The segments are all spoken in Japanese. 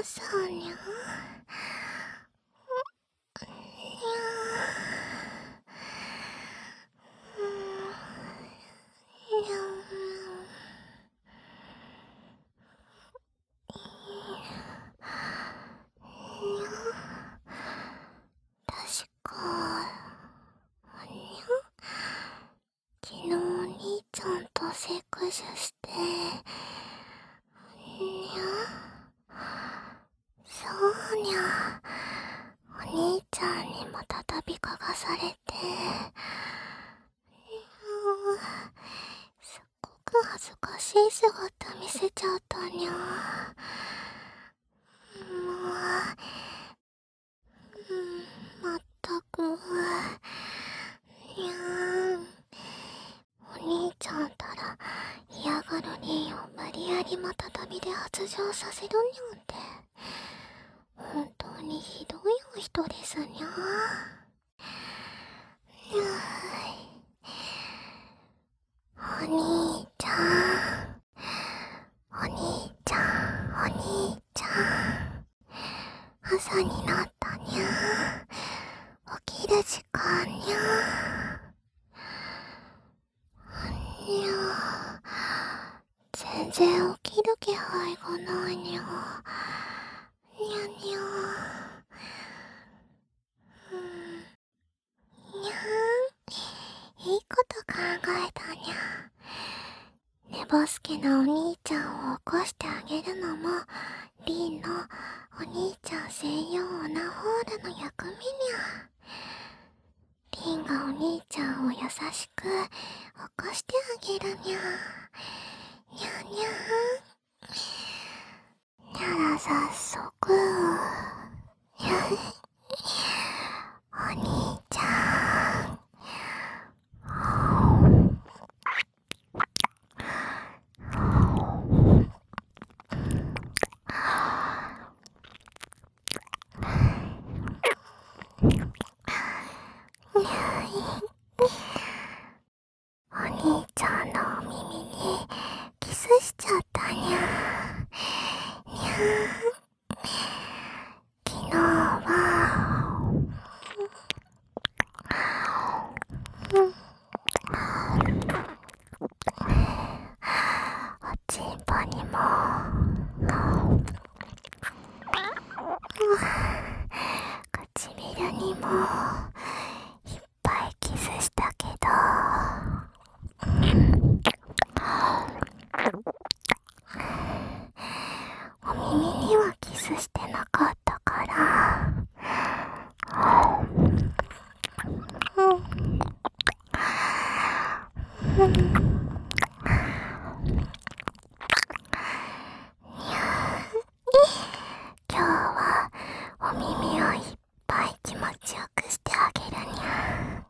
そうにゃ。確か、昨日お兄ちゃんとセクショして、そうにゃ、お兄ちゃんにも再び嗅がされて、すっごく恥ずかしい姿見せちゃったにゃ。まったく、にゃーん。お兄ちゃんたら嫌がるリンを無理やりまたたびで発情させるにゃんて、本当にひどいお人ですにゃ。お兄ちゃん、お兄ちゃん、お兄ちゃん。朝になったにゃ。起きる時間にゃ。にゃ。全然起きる気配がないにゃ。にゃにゃ。にゃーん。いいこと考えたにゃ。寝ぼすけなお兄ちゃんを起こしてあげるのも、リンのお兄ちゃん専用オナホールの役目にゃ。リンがお兄ちゃんを優しく起こしてあげるにゃ。にゃにゃー。にゃら早速。お兄ちゃん。お兄ちゃんのお耳にキスしちゃったにゃ。にゃー。昨日はおちんぽにも唇にもいっぱいキスしたけど、お耳にはキスしてなかったから、今日はお耳をいっぱい気持ちよくしてあげるにゃ。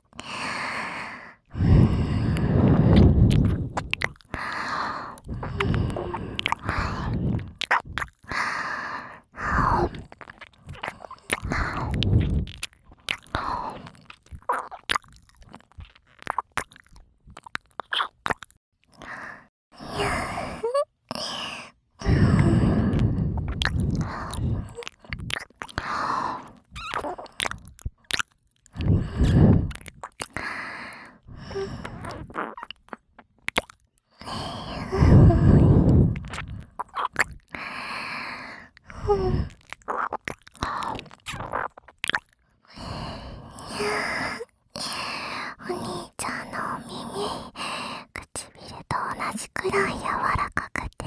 お兄ちゃんのお耳、唇と同じくらい柔らかくて、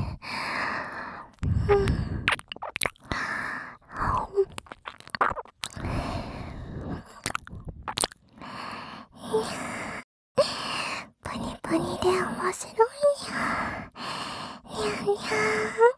プニプニで面白いにゃ。にゃにゃ。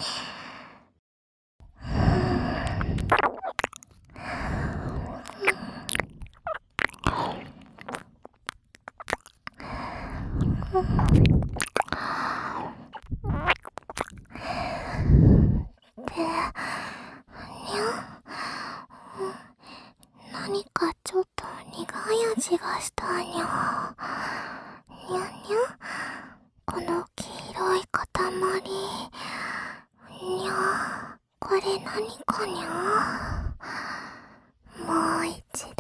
何かちょっと苦い味がしたにゃ。にゃにゃ。この黄色い塊。にゃ。これ何かにゃ。もう一度。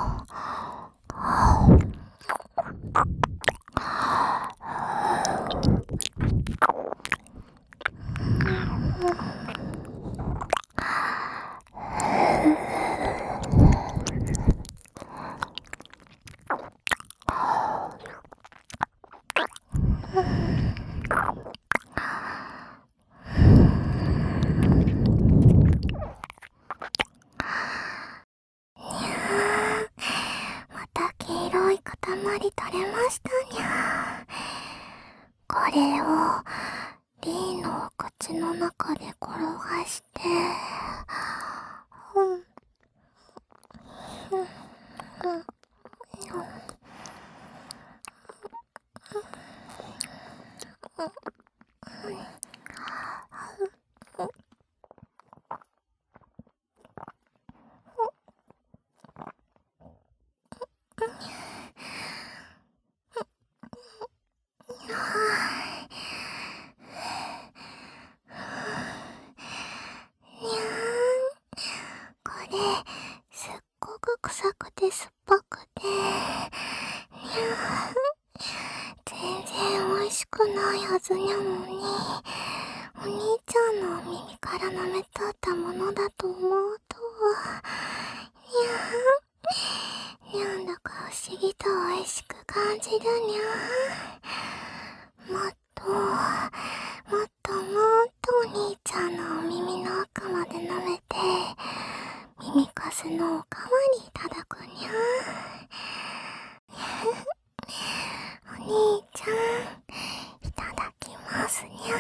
また黄色い塊取れましたにゃ。これをリーのお口の中で転がして、これすっごく臭くて酸っぱくて、全然美味しくないはずにゃのに、お兄ちゃんのお耳から舐めとったものだと思うと、なんだか不思議と美味しく感じるにゃ。もっとお兄ちゃんのお耳の奥まで舐めて、耳かすのおかわりいただくにゃ。お兄ちゃん、いただきますにゃ。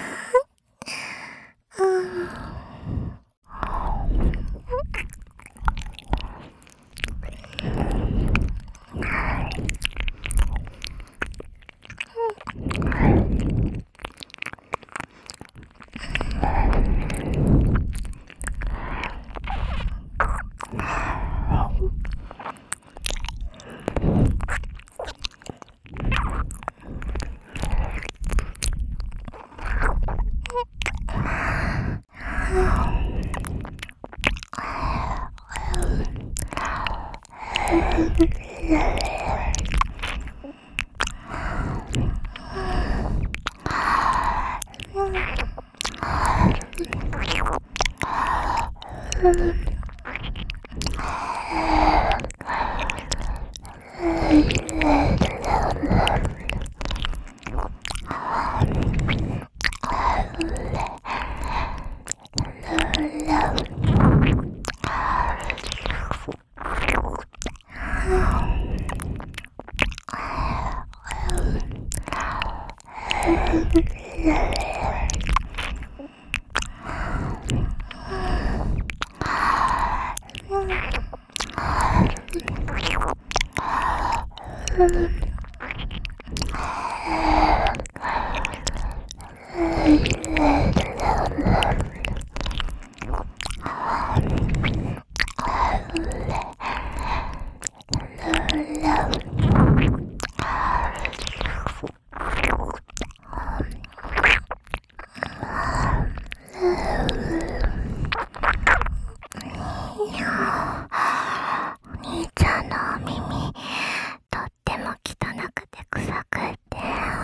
お兄ちゃんのお耳、とっても汚くて臭くて、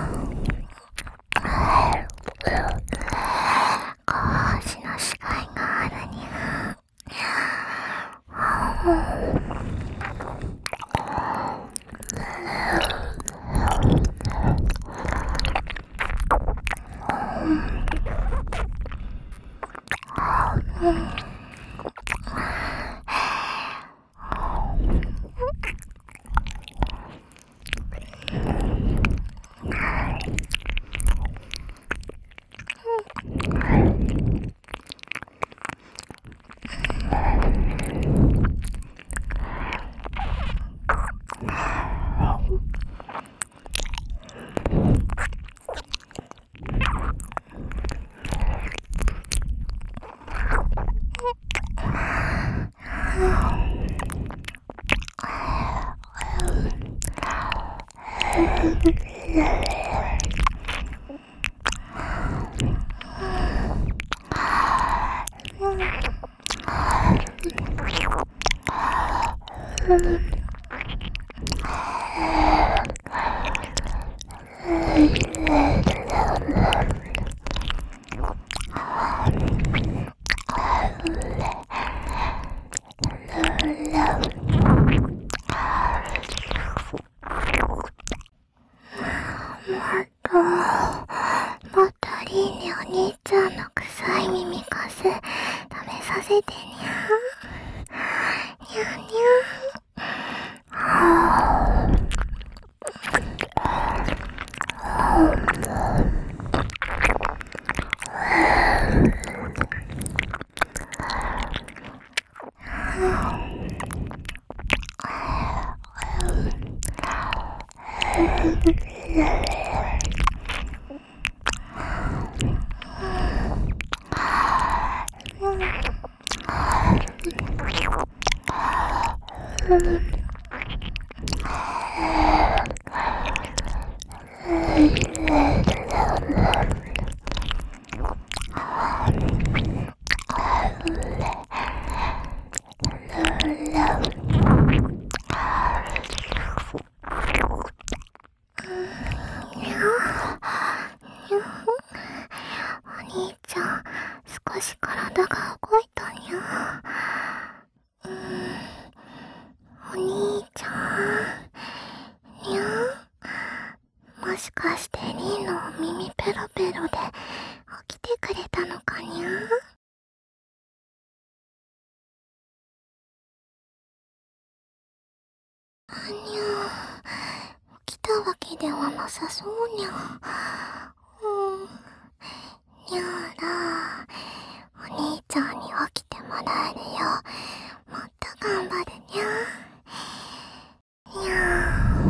腰の死骸があるにゃ。 もっとリンにお兄ちゃんの臭い耳かす食べさせてにゃ。にゃにお兄ちゃん、少し体が動いたにゃ。お兄ちゃん、にゃ。もしかしてリンのお耳ペロペロで起きてくれたのかにゃ。にゃ。起きたわけではなさそうにゃ。にゃーら、お兄ちゃんに起きてもらえるよ。もっと頑張るにゃ。にゃ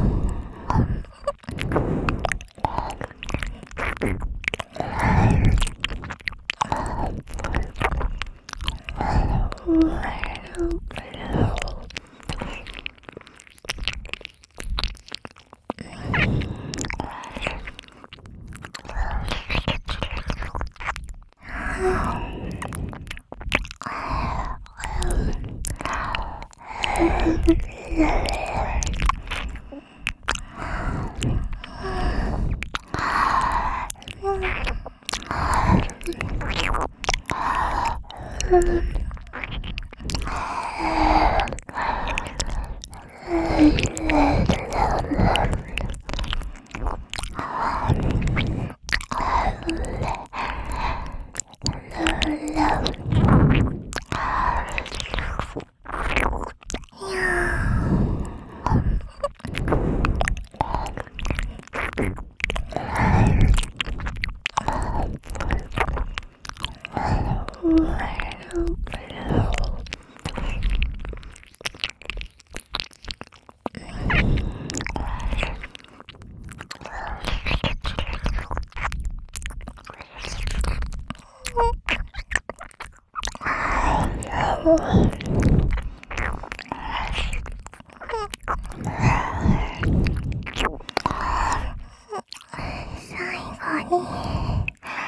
最後に、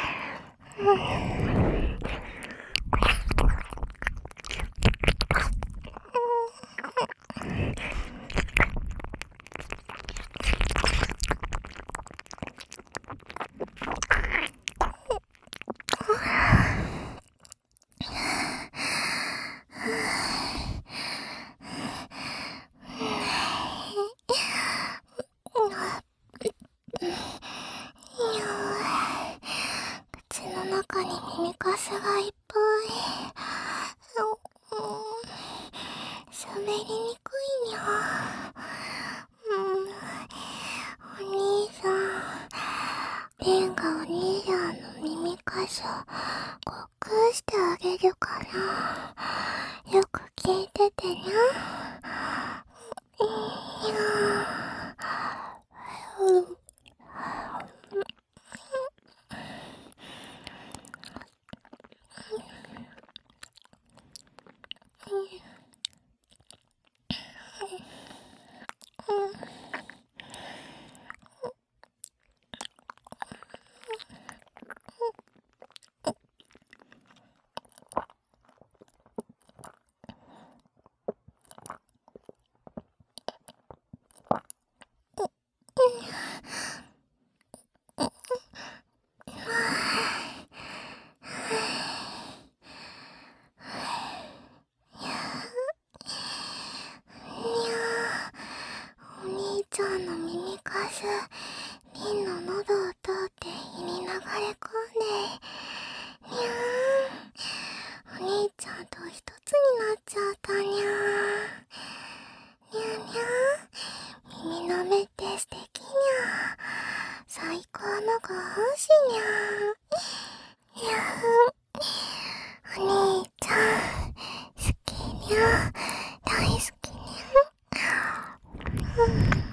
口の中に耳かすがいっぱい。喋りにくいにゃ。お兄さん、レンがお兄さんの耳かすをこくしてあげるから、よく聞いててにゃ。にゃ。 にゃー。お兄ちゃんと一つになっちゃったにゃー。にゃにゃー。耳の目って素敵にゃー。最高のご恩師にゃー。にゃー。お兄ちゃん好きにゃー。大好きにゃー。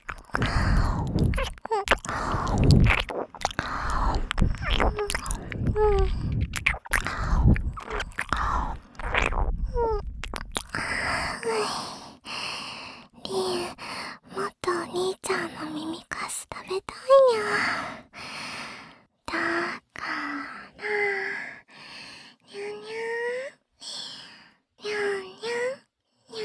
リン、もっとお兄ちゃんの耳かす食べたいにゃ。だからにゃにゃにゃにゃにゃにゃにゃにゃ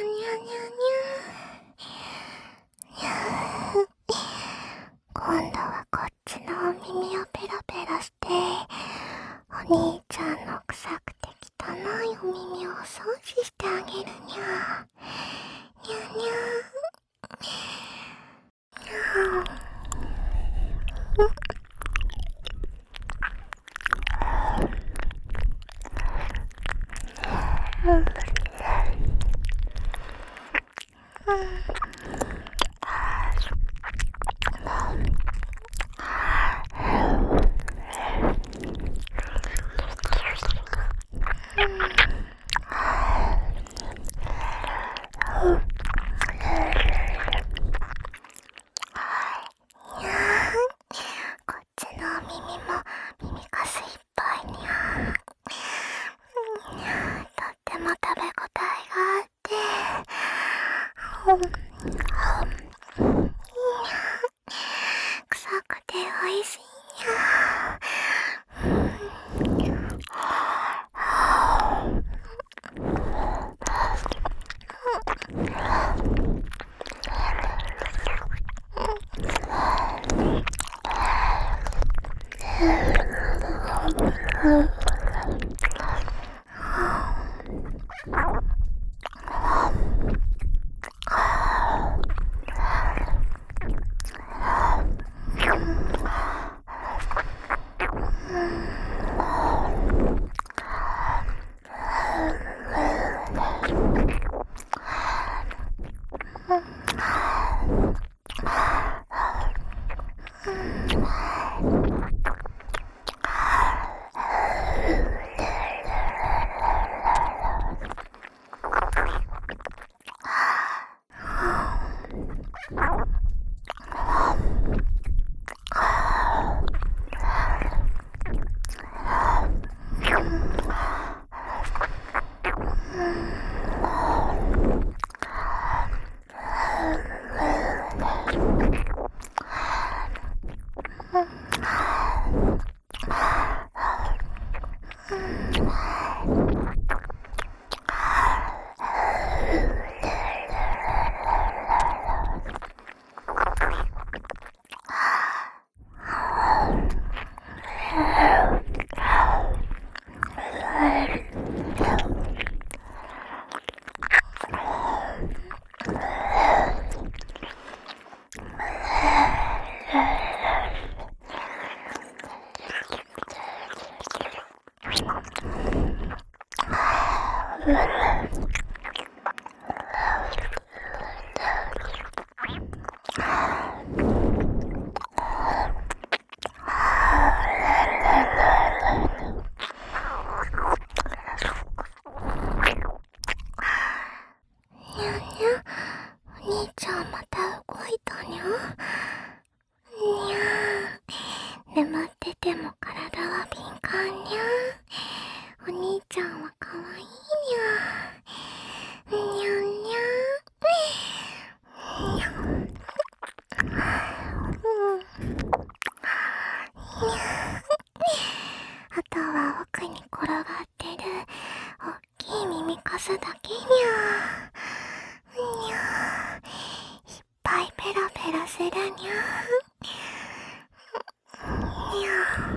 にゃ。今度はこっちのお耳をペロペロして、お兄ちゃんの臭くて汚いお耳をお掃除してあげるにゃ。にゃにゃ。こっちのお耳も耳かすいっぱいにゃ。とっても食べ応えがあって、臭くておいしいにゃ。お兄ちゃんまた動いたにゃ。にゃー。眠ってても体は敏感にゃ。お兄ちゃんはかわいいにゃ。にゃにゃ。にゃ。あとは奥に転がってるおっきい耳かすだけにゃ。にゃ。いっぱいペロペロするにゃ。にゃ。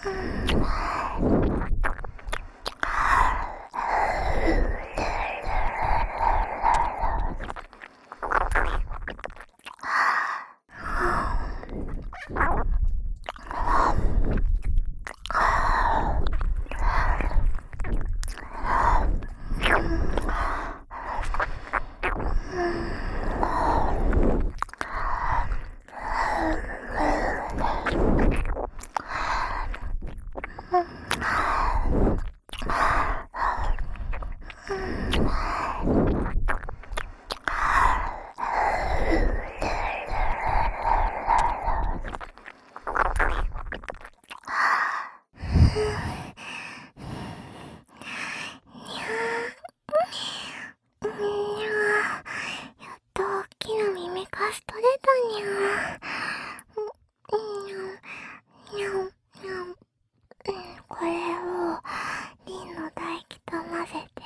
これをリンの唾液と混ぜて、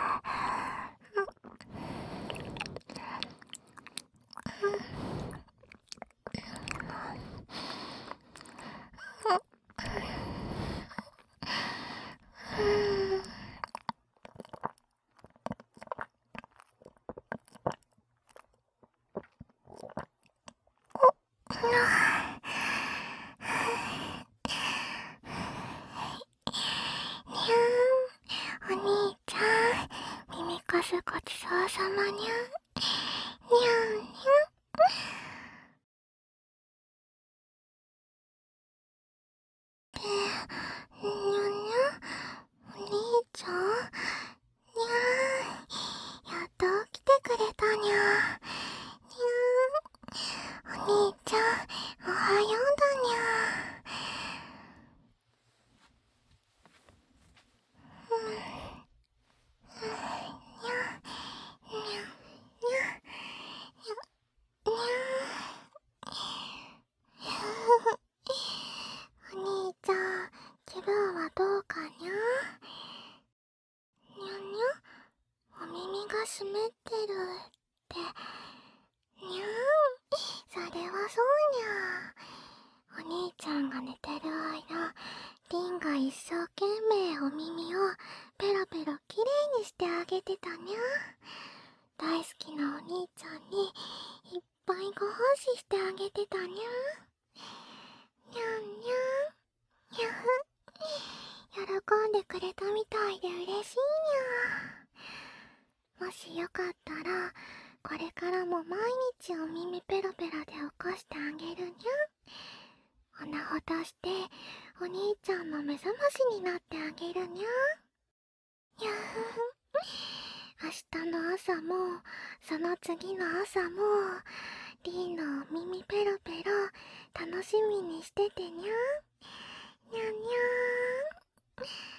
お兄ちゃん、耳かすごちそうさまにゃん。にゃんにゃん。にゃんにゃん。お兄ちゃん。にゃん。やっと起きてくれたにゃん。にゃん。お兄ちゃん、おはようだにゃん。お兄ちゃん、気分はどうかにゃ？にゃにゃ、お耳が湿ってるって。にゃそれはそうにゃ。お兄ちゃんが寝てる間、リンが一生懸命お耳をペロペロきれいにしてあげてたにゃ。大好きなお兄ちゃんにいっぱいご奉仕してあげてたにゃ。にゃんにゃん。にゃふ。喜んでくれたみたいで嬉しいにゃ。もしよかったら、これからも毎日お耳ペロペロで起こしてあげるにゃ。おなほとして、お兄ちゃんの目覚ましになってあげるにゃ。にゃふふ。明日の朝も、その次の朝も、リンのお耳ペロペロ、楽しみにしててにゃ。にゃにゃーん。